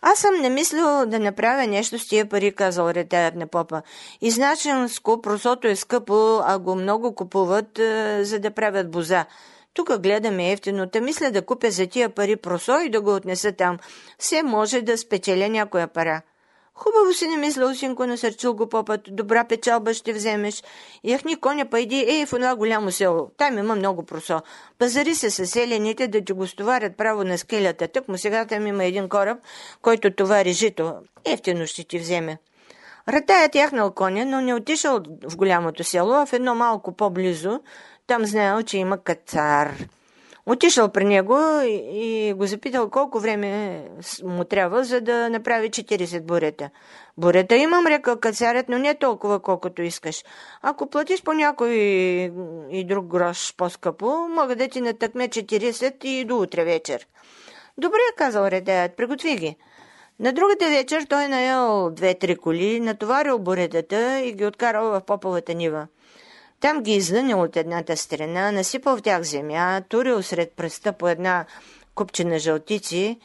Аз съм не мислил да направя нещо с тия пари, казал ретаят на попа. Изначенско просото е скъпо, а го много купуват, за да правят боза. Тук гледаме ефтино, та мисля да купя за тия пари просо и да го отнеса там. Все може да спечеля някоя пара. Хубаво си не мисля, синко, насърчил го попът. Добра печалба ще вземеш. Яхни коня, пайди, в това голямо село. Там има много просо. Пазари се със селените да ти го стоварят право на скелята. Тък му сега там има един кораб, който товари жито. Ефтино ще ти вземе. Ратаят яхнал коня, но не отишъл в голямото село, а в едно малко по-близо. Там знаел, че има кацар. Отишъл при него и го запитал колко време му трябва, за да направи 40 бурета. Бурета имам, рекал кацарят, но не толкова, колкото искаш. Ако платиш по някой и друг грош по-скъпо, мога да ти натъкне 40 и до утре вечер. Добре, казал ретаят, приготви ги. На другата вечер той наел 2-3 коли, натоварил буретата и ги откарал в поповата нива. Там ги излънил от едната страна, насипал в тях земя, турил сред пръста по една купчина жълтици,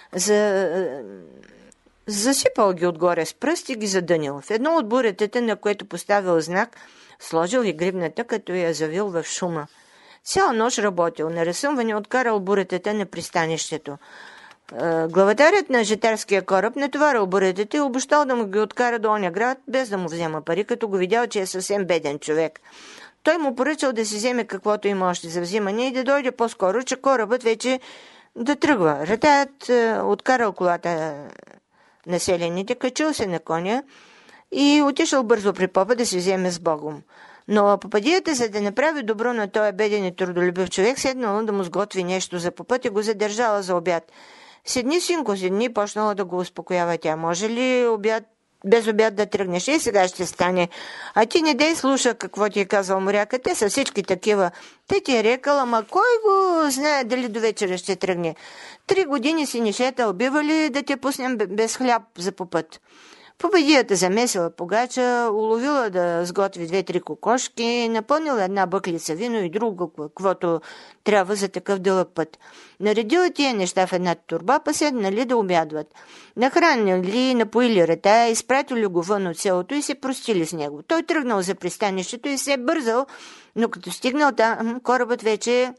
засипал ги отгоре с пръст и ги задънил. В едно от буретата, на което поставил знак, сложил и грибната, като я завил в шума. Цяла нощ работил, на разсъмване откарал буретата на пристанището. Главатарят на житарския кораб натоварил буретата и обещал да му ги откара до оня град, без да му взема пари, като го видял, че е съвсем беден човек. Той му поръчал да си вземе каквото има още за взимане и да дойде по-скоро, че корабът вече да тръгва. Ратаят откарал колата на селените, качил се на коня и отишъл бързо при попа да си вземе с Богом. Но попадията, за да направи добро на този беден и трудолюбив човек, седнала да му сготви нещо за попът и го задържала за обяд. Седни, синко, седни, почнала да го успокоява тя. Може ли без обяд да тръгнеш? И сега ще стане. А ти не дей слуша какво ти е казал моряка. Те са всички такива. Те ти е рекал, ама кой го знае дали до вечера ще тръгне? 3 години си ни шетал, бива ли да те пуснем без хляб за попът? Победията замесила погача, уловила да сготви 2-3 кокошки, напълнила една бъклица вино и друго, каквото трябва за такъв дълъг път. Наредила тия неща в една турба, па седнали да обядват. Нахранили, напоили ретая, изпратили го вън от селото и се простили с него. Той тръгнал за пристанището и се бързал, но като стигнал там, корабът вече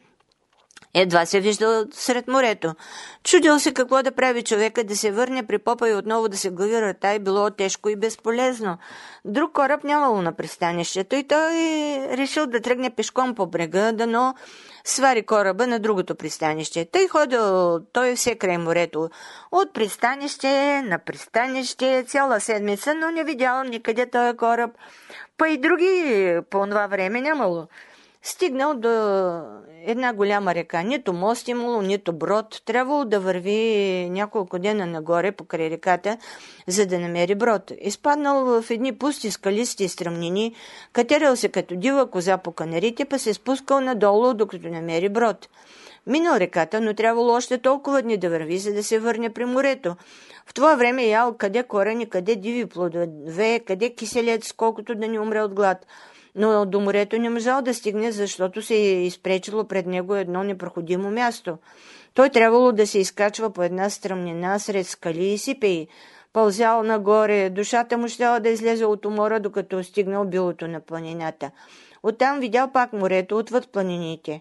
едва се виждал сред морето. Чудил се какво да прави човека, да се върне при попа и отново да се глави рата, и било тежко и безполезно. Друг кораб нямало на пристанището и той решил да тръгне пешком по брега, дано свари кораба на другото пристанище. Той ходил все край морето. От пристанище на пристанище цяла седмица, но не видял никъде този кораб. Па и други по това време нямало. Стигнал до една голяма река. Нито мост имало, нито брод. Трябвало да върви няколко дена нагоре покрай реката, за да намери брод. Изпаднал в едни пусти скалисти стръмнини, катерил се като дива коза по канарите, па се спускал надолу, докато намери брод. Минал реката, но трябвало още толкова дни да върви, за да се върне при морето. В това време ял къде корени, къде диви плодове, къде киселец, колкото да не умре от глад. Но до морето не можал да стигне, защото се е изпречило пред него едно непроходимо място. Той трябвало да се изкачва по една стръмнина сред скали и сипеи. Пълзял нагоре, душата му щяла да излезе от умора, докато стигнал билото на планината. Оттам видял пак морето отвъд планините.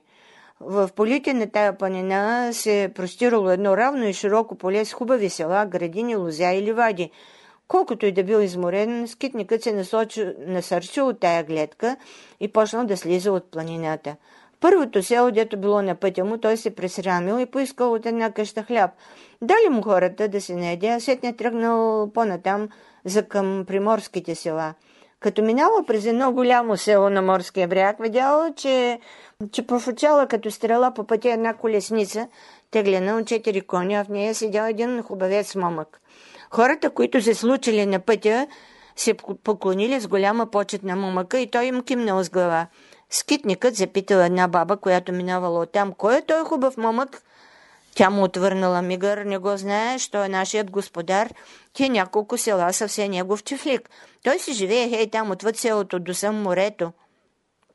В полите на тая планина се простирало едно равно и широко поле с хубави села, градини, лозя и ливади. Колкото и да бил изморен, скитникът се насърчил от тая гледка и почнал да слиза от планината. Първото село, дето било на пътя му, той се пресрамил и поискал от една къща хляб. Дали му хората да се наеде, а сетне тръгнал по-натам за към приморските села. Като минало през едно голямо село на морския бряг, видял, че профучала като стрела по пътя една колесница, теглена от 4 коня, а в нея седял един хубавец момък. Хората, които се случили на пътя, се поклонили с голяма почет на момъка и той им кимнал с глава. Скитникът запитал една баба, която минавала оттам, кой е той хубав момък? Тя му отвърнала: мигър, не го знаеш, той е нашият господар. Ти няколко села са все негов чифлик. Той си живее там отвъд селото до сам морето.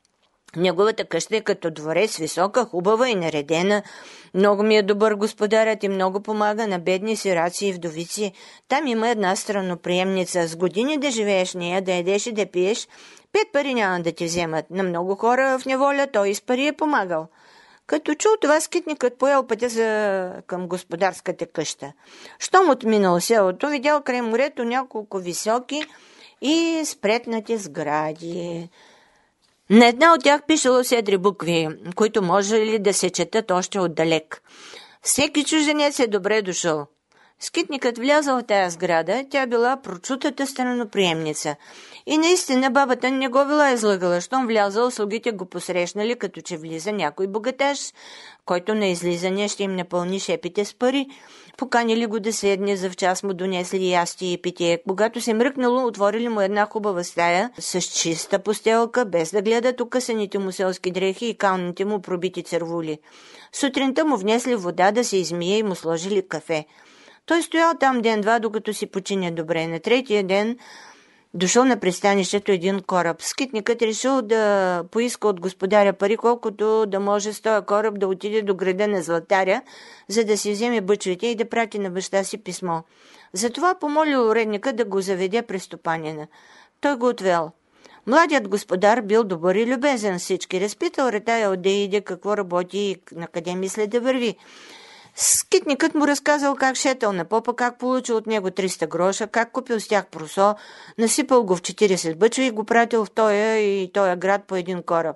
Неговата къща е като дворец, висока, хубава и наредена. Много ми е добър господарят и много помага на бедни сираци и вдовици. Там има една странноприемница. С години да живееш нея, да ядеш и да пиеш, 5 пари няма да ти вземат. На много хора в неволя той и с пари е помагал. Като чул това, скитникът поел пътя към господарската къща. Щом отминал селото, видял край морето няколко високи и спретнати сгради. На една от тях пишело 7 букви, които може ли да се четат още отдалек. Всеки чужденец е добре дошъл. Скитникът влязъл в тая сграда, тя била прочутата странноприемница. И наистина бабата не го била излъгала. Щом влязъл, слугите го посрещнали, като че влиза някой богаташ, който на излизане ще им напълни шепите с пари. Поканили го да седне, завчас му донесли ястие и питие. Когато се мръкнало, отворили му една хубава стая с чиста постелка, без да гледат укъсаните му селски дрехи и калните му пробити цървули. Сутринта му внесли вода да се измие и му сложили кафе. Той стоял там ден-два, докато си почине добре. На третия ден дошъл на пристанището един кораб. Скитникът решил да поиска от господаря пари, колкото да може с този кораб да отиде до града на Златаря, за да си вземе бъчвите и да прати на баща си писмо. Затова помолил уредника да го заведе при стопанина. Той го отвел. Младият господар бил добър и любезен всички. Разпитал ретая отде иде, какво работи и на къде мисли да върви. Скитникът му разказал как шетал на попа, как получил от него 300 гроша, как купил с тях просо, насипал го в 40 бъчва и го пратил в тоя град по един кораб.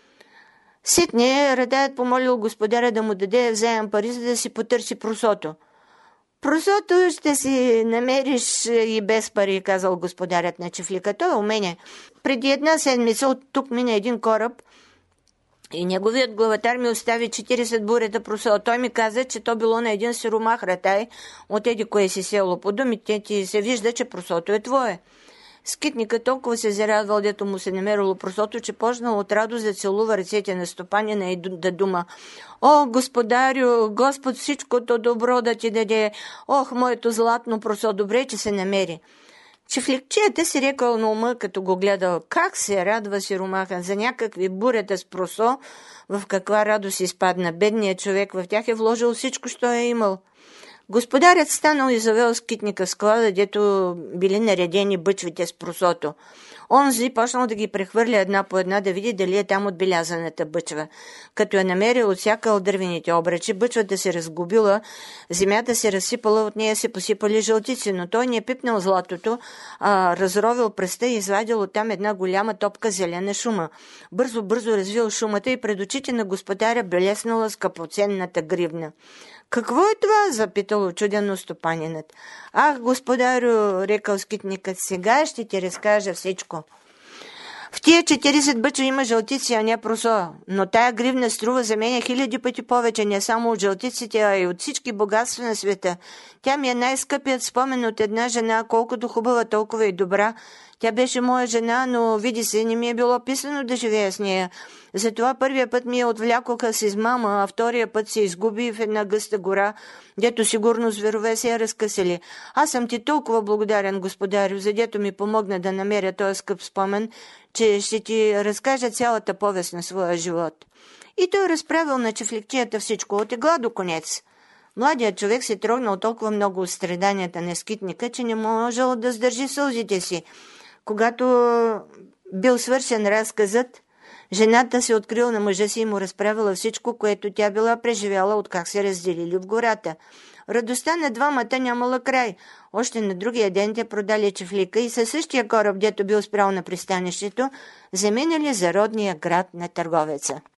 Сетне ретаят помолил господаря да му даде взаем пари, за да си потърси просото. Просото ще си намериш и без пари, казал господарят на чифлика. Той умене. Преди една седмица от тук мина един кораб и неговият главатар ми остави 40 бурета просо. Той ми каза, че то било на един сиромах ратай от еди кое си село. По думите ти се вижда, че просото е твое. Скитникът толкова се зарадвал, дето му се намерило просото, че почнал от радост да целува ръцете на стопанина и да дума: „О, господарю, Господ всичкото добро да ти даде! Ох, моето златно просо, добре, че се намери!“ Чифликчията си рекал на ума, като го гледал, как се радва сиромаха за някакви бурета с просо, в каква радост изпадна. Бедният човек в тях е вложил всичко, що е имал. Господарят станал и завел скитника в склада, дето били наредени бъчвите с просото. Онзи почнал да ги прехвърля една по една, да види дали е там отбелязаната бъчва. Като я намерил, отсякал дървените обръчи, бъчвата се разгубила, земята се разсипала, от нея се посипали жълтици, но той не е пипнал златото, а разровил пръста и извадил оттам една голяма топка зелена шума. Бързо развил шумата и пред очите на господаря блеснала скъпоценната гривна. „Какво е това?“ запитал очудено стопанинът. „Ах, господарю“, рекал скитникът, „сега ще ти разкажа всичко. В тия 40 бъча има жълтици, а не просо, но тая гривна струва за мен 1000 пъти повече, не само от жълтиците, а и от всички богатства на света. Тя ми е най-скъпият спомен от една жена, колкото хубава, толкова и добра. Тя беше моя жена, но види се, не ми е било писано да живея с нея. Затова първия път ми я отвлякоха с измама, а втория път се изгуби в една гъста гора, дето сигурно зверове се я разкъсали. Аз съм ти толкова благодарен, господарю, за дето ми помогна да намеря този скъп спомен, че ще ти разкажа цялата повест на своя живот.“ И той разправил на чифликчията всичко, от игла до конец. Младият човек се трогнал толкова много от страданията на скитника, че не можел да сдържи сълзите си. Когато бил свършен разказът, жената се открила на мъжа си и му разправила всичко, което тя била преживяла, от как се разделили в гората. Радостта на двамата нямала край. Още на другия ден те продали чифлика и със същия кораб, дето бил спрял на пристанището, заминали за родния град на търговеца.